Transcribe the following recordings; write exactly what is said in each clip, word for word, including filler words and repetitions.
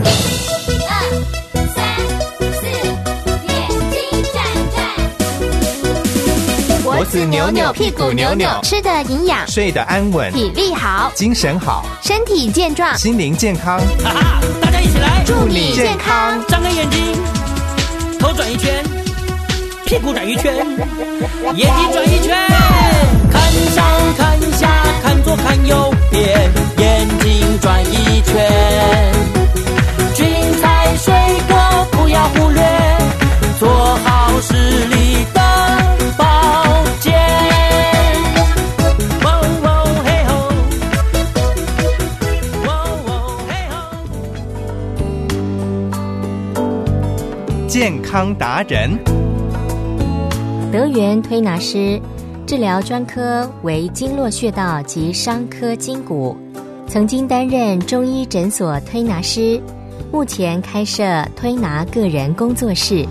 脖子扭扭，屁股扭扭， 吃的营养， 睡得安稳， 体力好， 精神好， 身体健壮， 心灵健康。 哈哈，大家一起来， 祝你健康！ 张开眼睛，头转一圈，屁股转一圈，眼睛转一圈，看上看下，看左看右边，眼睛转一圈。菌菜水果不要忽略，做好视力的保健。哦哦嘿吼，哦哦嘿吼。 健康达人， 德源推拿师，治疗专科为经络穴道及伤科筋骨，曾经担任中医诊所推拿师，目前开设推拿个人工作室。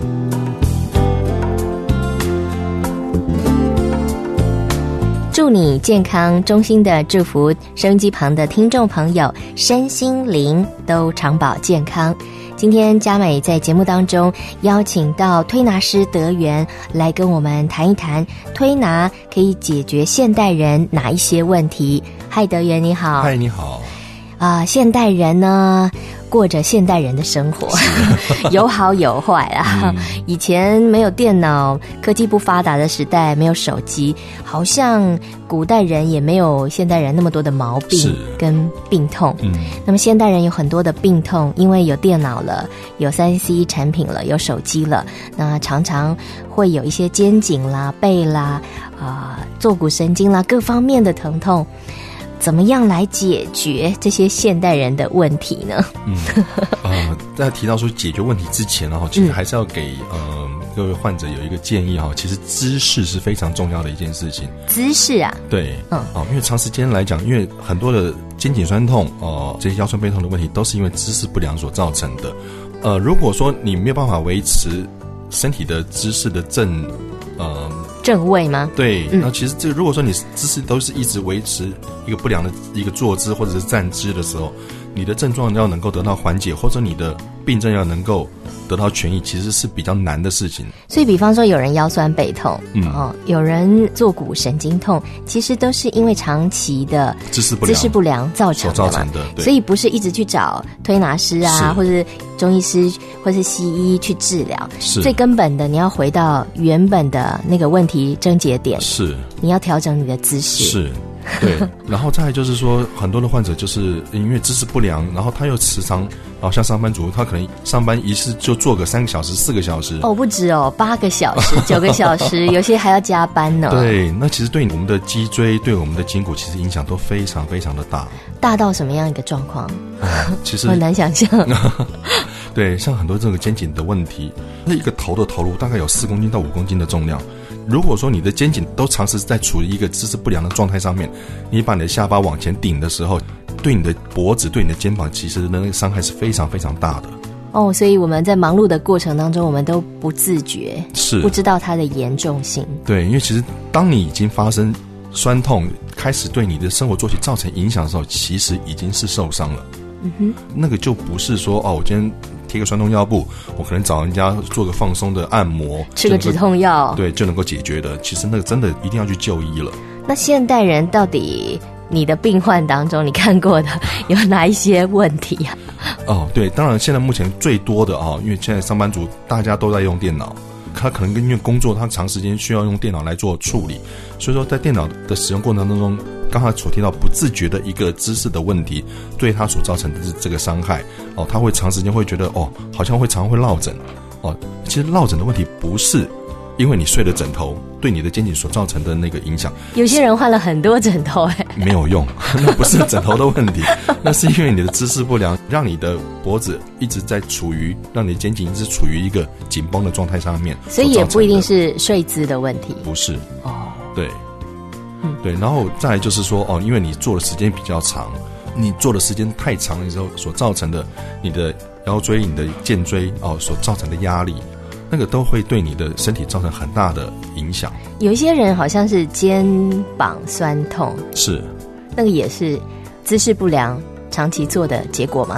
祝你健康，衷心的祝福收音机旁的听众朋友身心灵都长保健康。今天佳美在节目当中邀请到推拿师德源来跟我们谈一谈推拿可以解决现代人哪一些问题。嗨，德源你好。 嗨，你好。 啊、呃，现代人呢过着现代人的生活，有好有坏啊、嗯。以前没有电脑，科技不发达的时代，没有手机，好像古代人也没有现代人那么多的毛病跟病痛。嗯，那么现代人有很多的病痛，因为有电脑了，有 三 C 产品了，有手机了，那常常会有一些肩颈啦、背啦、啊、呃、坐骨神经啦各方面的疼痛。怎么样来解决这些现代人的问题呢？ 嗯，呃，在提到说解决问题之前呢，其实还是要给呃各位患者有一个建议哈。其实姿势是非常重要的一件事情。 姿势啊， 对，嗯，哦，因为长时间来讲，因为很多的肩颈酸痛哦、呃，这些腰酸背痛的问题，都是因为姿势不良所造成的。呃，如果说你没有办法维持身体的姿势的正，呃。 正位吗？ 对，那、嗯、其实这个如果说你姿势都是一直维持一个不良的一个坐姿或者是站姿的时候，你的症状要能够得到缓解，或者你的病症要能够得到痊愈，其实是比较难的事情。 所以比方说有人腰酸背痛，嗯，哦，有人坐骨神经痛，其实都是因为长期的姿势不良姿势不良造成的嘛。 造成的，对。 所以不是一直去找推拿师啊，或者是中医师或是西医去治疗，是最根本的，你要回到原本的那个问题症结点，是你要调整你的姿势，是。 对，然后再来就是说，很多的患者就是因为姿势不良，然后他又时常，然后像上班族，他可能上班一次就做个三个小时、四个小时， 哦，不止哦，八个小时、九个小时，有些还要加班呢。 对，那其实对我们的脊椎、对我们的筋骨，其实影响都非常非常的大。 大到什么样一个状况？ 嗯、其实很难想象。 对，像很多这个肩颈的问题，那一个头的头颅大概有四公斤到五公斤的重量。如果说你的肩颈都长时在处于一个姿势不良的状态上面，你把你的下巴往前顶的时候，对你的脖子、对你的肩膀，其实那个伤害是非常非常大的。 哦，所以我们在忙碌的过程当中，我们都不自觉，是不知道它的严重性。对， 因为其实当你已经发生酸痛，开始对你的生活作息造成影响的时候，其实已经是受伤了。嗯哼，那个就不是说哦，我今天贴个酸痛药布，我可能找人家做个放松的按摩， 吃个止痛药， 对，就能够解决的。其实那个真的一定要去就医了。 那现代人到底你的病患当中，你看过的有哪一些问题啊？ 哦，对，当然现在目前最多的啊，因为现在上班族大家都在用电脑。他可能因为工作，他长时间需要用电脑来做处理，所以说在电脑的使用过程当中，刚才所提到不自觉的一个姿势的问题，对他所造成的这个伤害哦，他会长时间会觉得哦，好像会常会落枕哦。其实落枕的问题不是因为你睡了枕头对你的肩颈所造成的那个影响， 有些人换了很多枕头哎， 没有用，那不是枕头的问题，那是因为你的姿势不良，让你的脖子一直在处于，让你的肩颈一直处于一个紧绷的状态上面， 所以也不一定是睡姿的问题， 不是哦，对，嗯，对，然后再来就是说哦，因为你做的时间比较长，你做的时间太长的时候所造成的你的腰椎、你的肩椎哦所造成的压力。那个都会对你的身体造成很大的影响。 有一些人好像是肩膀酸痛， 是， 那个也是姿势不良长期做的结果吗？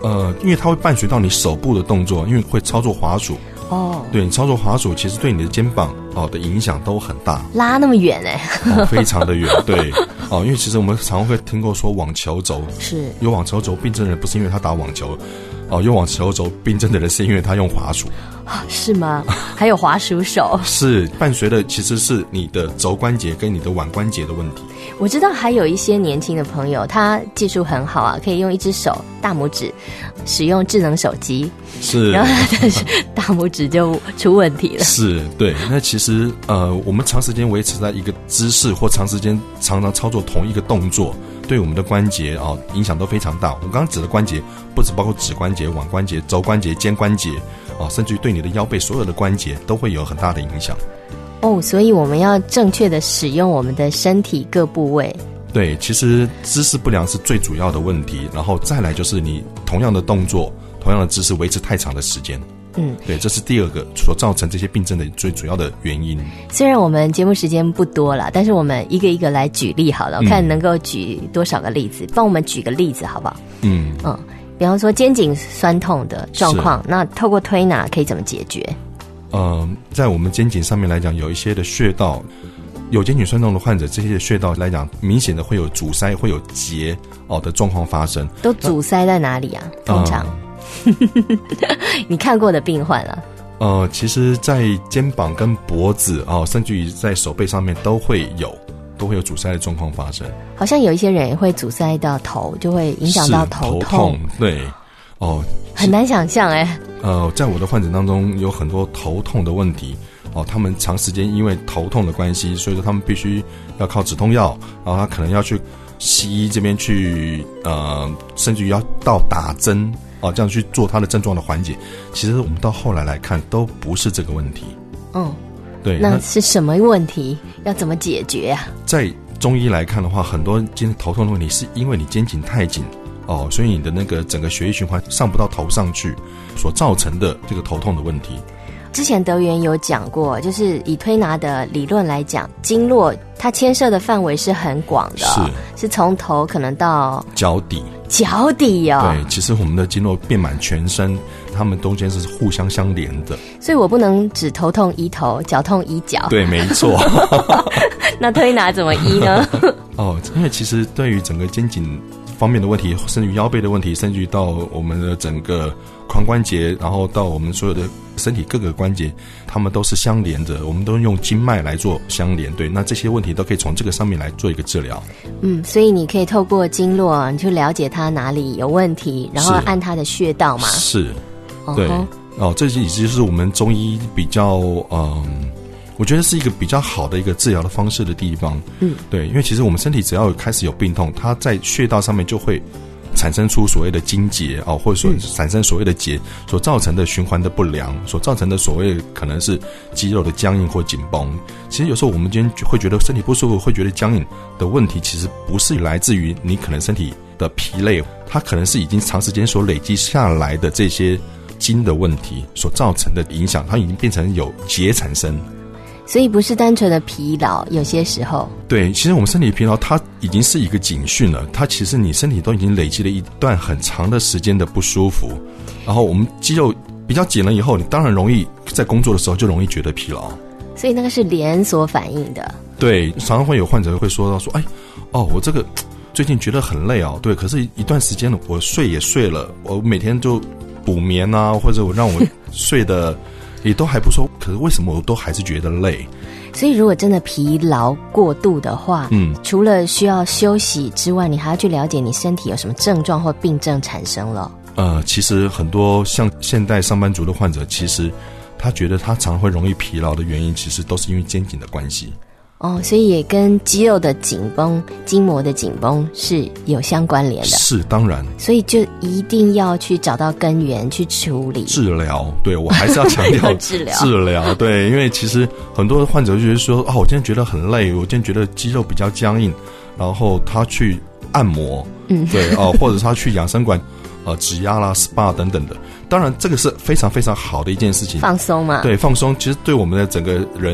呃，因为它会伴随到你手部的动作，因为会操作滑鼠。哦，对，你操作滑鼠，其实对你的肩膀哦的影响都很大， 拉那么远哎、 欸哦，非常的远，对，哦，因为其实我们常会听过说网球肘是有网球肘病症的人，不是因为他打网球，哦，有网球肘病症的人是因为他用滑鼠， 是吗？还有滑鼠手， 是伴随的其实是你的肘关节跟你的腕关节的问题。 我知道还有一些年轻的朋友，他技术很好啊，可以用一只手大拇指使用智能手机， 是， 然后他的大拇指就出问题了。 是，对。那其实呃，我们长时间维持在一个姿势，或长时间常常操作同一个动作，对我们的关节啊、哦、影响都非常大。我刚刚指的关节，不只包括指关节、腕关节、肘关节、肩关节啊、哦，甚至于对你的腰背所有的关节都会有很大的影响。 哦，所以我们要正确的使用我们的身体各部位。 对，其实姿势不良是最主要的问题，然后再来就是你同样的动作、同样的姿势维持太长的时间。嗯，对，这是第二个所造成这些病症的最主要的原因。 虽然我们节目时间不多了，但是我们一个一个来举例好了，我看能够举多少个例子，帮我们举个例子好不好？嗯嗯，比方说肩颈酸痛的状况，那透过推拿可以怎么解决？ 呃，在我们肩颈上面来讲，有一些的穴道，有肩颈酸痛的患者，这些穴道来讲，明显的会有阻塞、会有结哦的状况发生。 都阻塞在哪里啊？通常、呃、你看过的病患啊？ 呃，其实，在肩膀跟脖子哦，甚至于在手背上面都会有，都会有阻塞的状况发生。 好像有一些人也会阻塞到头，就会影响到头痛。 头痛，对，哦， 很难想象哎、欸。 呃，在我的患者当中有很多头痛的问题哦，他们长时间因为头痛的关系，所以说他们必须要靠止痛药，然后他可能要去西医这边去呃，甚至于要到打针哦，这样去做他的症状的缓解。其实我们到后来来看，都不是这个问题。嗯，对， 那是什么问题？要怎么解决啊？ 在中医来看的话，很多肩头痛的问题是因为你肩颈太紧。哦，所以你的那个整个血液循环上不到头上去，所造成的这个头痛的问题。 之前德元有讲过，就是以推拿的理论来讲，经络它牵涉的范围是很广的，是是从头可能到脚底， 脚底哦。 对，其实我们的经络遍满全身，它们中间是互相相连的。 所以我不能只头痛医头，脚痛医脚。 对，没错。 那推拿怎么医呢？ 哦，因为其实对于整个肩颈方面的问题，甚至于腰背的问题，甚至于到我们的整个髋关节，然后到我们所有的身体各个关节，它们都是相连的，我们都用经脉来做相连。对，那这些问题都可以从这个上面来做一个治疗。 嗯，所以你可以透过经络，你去了解它哪里有问题，然后按它的穴道嘛。 是，对，哦，哦，这也就是我们中医比较嗯。我觉得是一个比较好的一个治疗的方式的地方。嗯，对，因为其实我们身体只要有开始有病痛，它在穴道上面就会产生出所谓的筋结哦，或者说产生所谓的结，所造成的循环的不良，所造成的所谓可能是肌肉的僵硬或紧绷。其实有时候我们今天会觉得身体不舒服，会觉得僵硬的问题，其实不是来自于你可能身体的疲累，它可能是已经长时间所累积下来的这些筋的问题所造成的影响，它已经变成有结产生。 所以不是单纯的疲劳，有些时候对，其实我们身体疲劳它已经是一个警讯了，它其实你身体都已经累积了一段很长的时间的不舒服，然后我们肌肉比较紧了以后，你当然容易在工作的时候就容易觉得疲劳， 所以那个是连锁反应的。对， 常常会有患者会说到说，哎，哦，我这个最近觉得很累哦，对，可是一段时间了，我睡也睡了，我每天就补眠啊，或者我让我睡的也都还不错，可是为什么我都还是觉得累？ 所以如果真的疲劳过度的话，嗯，除了需要休息之外，你还要去了解你身体有什么症状或病症产生了。 呃，其实很多像现代上班族的患者，其实他觉得他常会容易疲劳的原因，其实都是因为肩颈的关系。 哦，所以也跟肌肉的紧绷、筋膜的紧绷是有相关联的。 是，当然。所以就一定要去找到根源去处理治疗。对，我还是要强调治疗。 治疗，对，因为其实很多患者就觉得说，哦，我今天觉得很累，我今天觉得肌肉比较僵硬，然后他去按摩，嗯，对哦、呃，或者他去养生馆。呃，指压啦、S P A 等等的，当然这个是非常非常好的一件事情， 放松嘛。 对，放松，其实对我们的整个人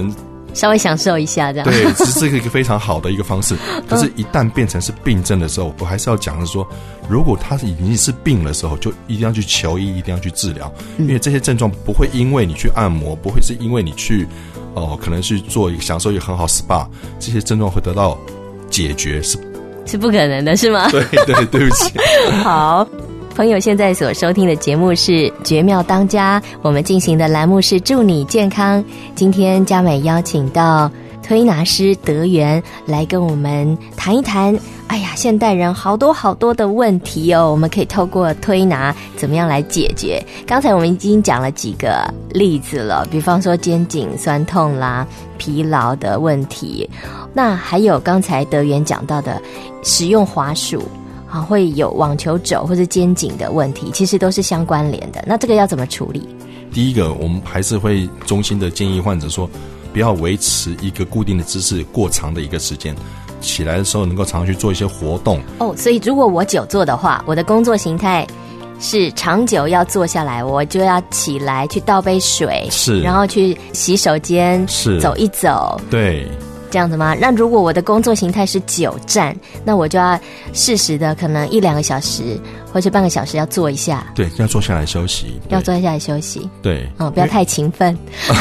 稍微享受一下这样。 对，这是一个非常好的一个方式。可是，一旦变成是病症的时候，我还是要讲的说，如果他已经是病的时候，就一定要去求医，一定要去治疗，因为这些症状不会因为你去按摩，不会是因为你去哦、呃，可能去做享受一个很好 S P A， 这些症状会得到解决是是不可能的，是吗？ 对对，对不起。 好。朋友现在所收听的节目是《绝妙当家》，我们进行的栏目是祝你健康。今天嘉美邀请到推拿师德源来跟我们谈一谈，哎呀，现代人好多好多的问题哦，我们可以透过推拿怎么样来解决。刚才我们已经讲了几个例子了，比方说肩颈酸痛啦、疲劳的问题，那还有刚才德源讲到的使用滑鼠啊，会有网球肘或者肩颈的问题，其实都是相关联的。那这个要怎么处理？ 第一个，我们还是会衷心的建议患者说，不要维持一个固定的姿势过长的一个时间，起来的时候能够常常去做一些活动。 哦，所以如果我久坐的话，我的工作形态是长久要坐下来，我就要起来去倒杯水， 是， 然后去洗手间， 是，走一走， 对。 这样子吗？那如果我的工作形态是久站，那我就要适时的可能一两个小时或者半个小时要坐一下。 对，要坐下来休息。 要坐下来休息。 对， 嗯，不要太勤奋。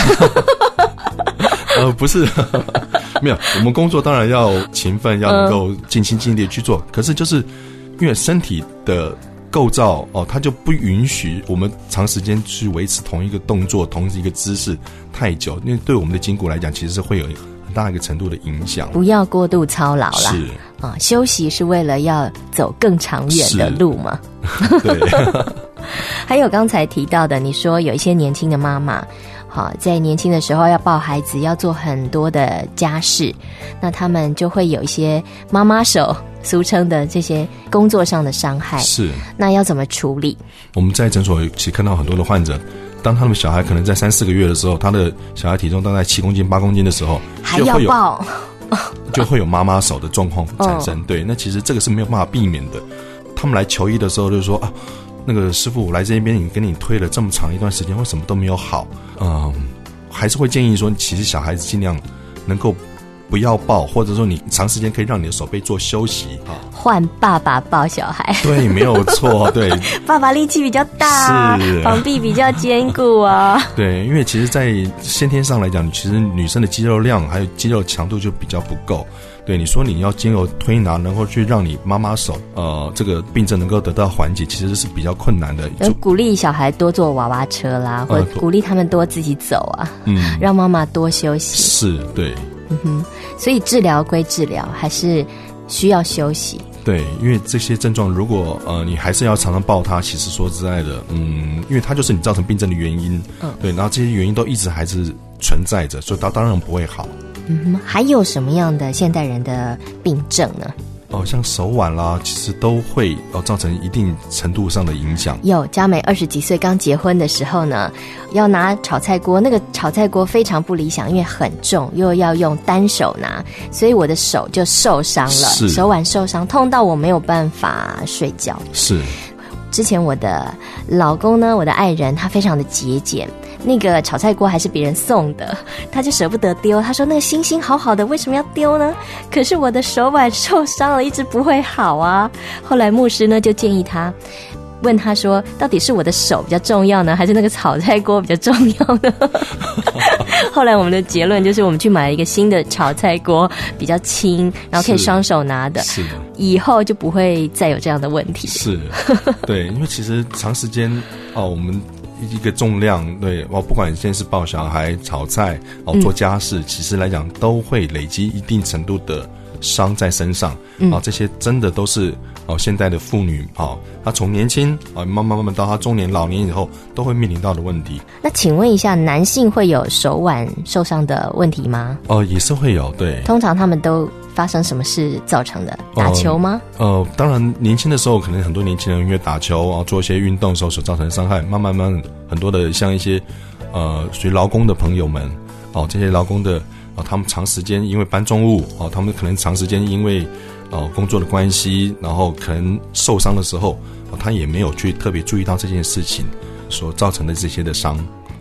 呃，不是，没有，我们工作当然要勤奋，要能够尽心尽力去做。可是就是因为身体的构造哦，它就不允许我们长时间去维持同一个动作、同一个姿势太久，因为对我们的筋骨来讲，其实是会有很大一个程度的影响。 不要过度操劳啦。 是啊，休息是为了要走更长远的路嘛。 对。 还有刚才提到的，你说有一些年轻的妈妈，好，在年轻的时候要抱孩子，要做很多的家事，那他们就会有一些妈妈手，俗称的这些工作上的伤害。 是， 那要怎么处理？ 我们在诊所其实看到很多的患者，当他们小孩可能在三四个月的时候，他的小孩体重大概七公斤、八公斤的时候， 还要抱， 就会有妈妈手的状况产生。哦、对，那其实这个是没有办法避免的。他们来求医的时候就说啊，那个师傅，我来这边你跟你推了这么长一段时间，为什么都没有好？嗯，还是会建议说，其实小孩子尽量能够不要抱，或者说你长时间可以让你的手背做休息啊。 换爸爸抱小孩， 对，没有错，对， 爸爸力气比较大， 是膀臂比较坚固啊。 对，因为其实，在先天上来讲，其实女生的肌肉量还有肌肉强度就比较不够。对，你说你要经由推拿能够去让你妈妈手呃这个病症能够得到缓解，其实是比较困难的。 鼓励小孩多坐娃娃车啦，或者鼓励他们多自己走啊，嗯，让妈妈多休息。 是，对， 嗯哼，所以治疗归治疗，还是需要休息。 对，因为这些症状，如果呃你还是要常常抱它，其实说实在的，嗯，因为它就是你造成病症的原因，嗯，对，然后这些原因都一直还是存在着，所以它当然不会好。 嗯，还有什么样的现代人的病症呢？ 哦，像手腕啦，其实都会哦造成一定程度上的影响。 有佳美二十几岁刚结婚的时候呢，要拿炒菜锅，那个炒菜锅非常不理想，因为很重，又要用单手拿，所以我的手就受伤了，手腕受伤，痛到我没有办法睡觉。 是。 之前我的老公呢，我的爱人，他非常的节俭。那个炒菜锅还是别人送的，他就舍不得丢，他说那个星星好好的为什么要丢呢？可是我的手腕受伤了，一直不会好啊。后来牧师呢就建议他，问他说到底是我的手比较重要呢，还是那个炒菜锅比较重要呢？后来我们的结论就是我们去买了一个新的炒菜锅，比较轻，然后可以双手拿的， 是的， 以后就不会再有这样的问题。 是，对，因为其实长时间哦，我们一个重量，对哦，不管现在是抱小孩、炒菜哦、做家事，嗯、其实来讲都会累积一定程度的伤在身上。嗯、啊，这些真的都是哦，现代的妇女啊，她从年轻啊，慢慢慢慢到她中年、老年以后，都会面临到的问题。 那请问一下，男性会有手腕受伤的问题吗？ 哦、呃，也是会有，对。 通常他们都发生什么事造成的？打球吗？ 呃，呃当然，年轻的时候可能很多年轻人因为打球啊，做一些运动的时候所造成的伤害，慢慢慢很多的像一些呃属于劳工的朋友们哦，这些劳工的哦，他们长时间因为搬重物哦，他们可能长时间因为哦工作的关系，然后可能受伤的时候，哦，他也没有去特别注意到这件事情所造成的这些的伤。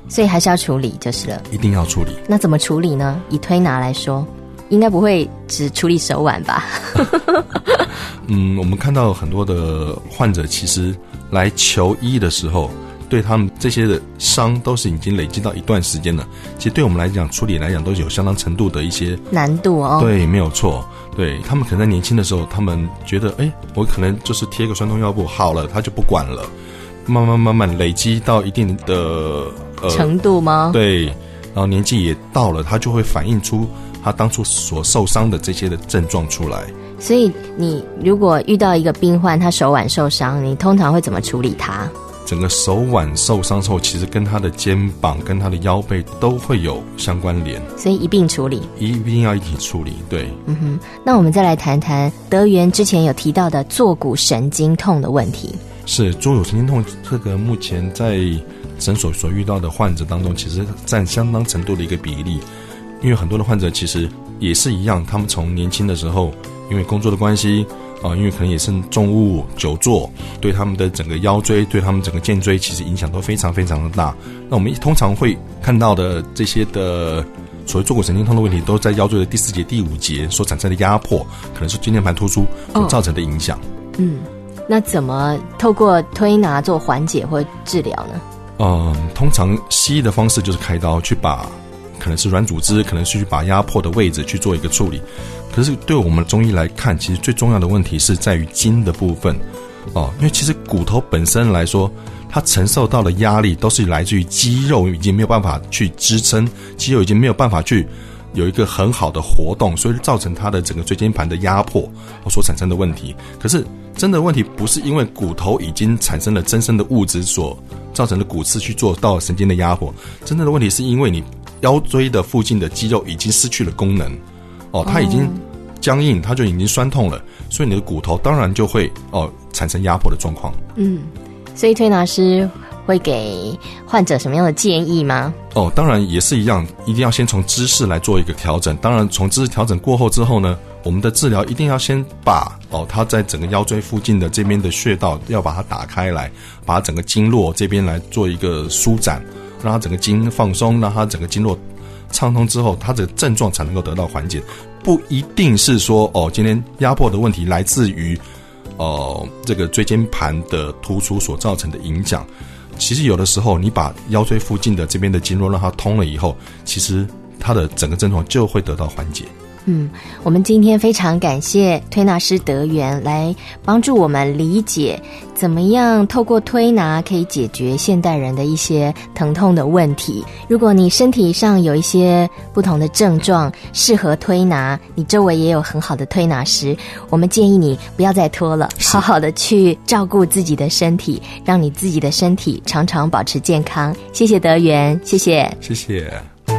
所以还是要处理就是了。 一定要处理。 那怎么处理呢？以推拿来说，应该不会只处理手腕吧？ 嗯，我们看到很多的患者其实来求医的时候，对他们这些的伤都是已经累积到一段时间了。其实对我们来讲，处理来讲都是有相当程度的一些难度哦。 对，没有错。对，他们可能在年轻的时候，他们觉得，哎，我可能就是贴个酸痛药布好了，他就不管了。慢慢慢慢累积到一定的呃程度吗？ 对，然后年纪也到了，他就会反映出他当初所受伤的这些的症状出来。 所以你如果遇到一个病患，他手腕受伤，你通常会怎么处理他？ 整个手腕受伤之后，其实跟他的肩膀、跟他的腰背都会有相关联， 所以一并处理， 一定要一起处理。对， 嗯哼。那我们再来谈谈德源之前有提到的坐骨神经痛的问题。 是坐骨神经痛，这个目前在诊所所遇到的患者当中，其实占相当程度的一个比例。因为很多的患者其实也是一样，他们从年轻的时候，因为工作的关系啊、呃，因为可能也是重物久坐，对他们的整个腰椎、对他们整个肩椎，其实影响都非常非常的大。那我们通常会看到的这些的所谓坐骨神经痛的问题，都在腰椎的第四节、第五节所产生的压迫，可能是椎间盘突出所造成的影响。 哦、嗯，那怎么透过推拿做缓解或治疗呢？ 嗯，通常西医的方式就是开刀去把。可能是软组织，可能是去把压迫的位置去做一个处理。可是对我们中医来看，其实最重要的问题是在于筋的部分哦，因为其实骨头本身来说，它承受到的压力都是来自于肌肉已经没有办法去支撑，肌肉已经没有办法去有一个很好的活动，所以造成它的整个椎间盘的压迫所产生的问题。可是真的问题不是因为骨头已经产生了增生的物质所造成的骨刺去做到神经的压迫，真正的问题是因为你腰椎的附近的肌肉已经失去了功能哦，它已经僵硬，它就已经酸痛了，所以你的骨头当然就会哦产生压迫的状况。 嗯，所以推拿师会给患者什么样的建议吗？ 哦，当然也是一样，一定要先从姿势来做一个调整。当然，从姿势调整过后之后呢，我们的治疗一定要先把哦，它在整个腰椎附近的这边的穴道要把它打开来，把它整个经络这边来做一个舒展。让它整个筋放松，让它整个经络畅通之后，它的症状才能够得到缓解。不一定是说哦，今天压迫的问题来自于呃这个椎间盘的突出所造成的影响。其实有的时候，你把腰椎附近的这边的经络让它通了以后，其实它的整个症状就会得到缓解。 嗯，我们今天非常感谢推拿师德源来帮助我们理解怎么样透过推拿可以解决现代人的一些疼痛的问题。如果你身体上有一些不同的症状适合推拿，你周围也有很好的推拿师，我们建议你不要再拖了，好好的去照顾自己的身体，让你自己的身体常常保持健康。谢谢德源，谢谢， 谢谢。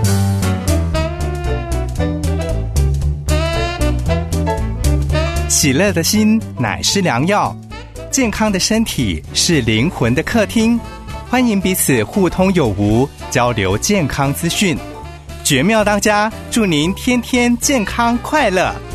喜乐的心乃是良药，健康的身体是灵魂的客厅。欢迎彼此互通有无，交流健康资讯。绝妙当家，祝您天天健康快乐。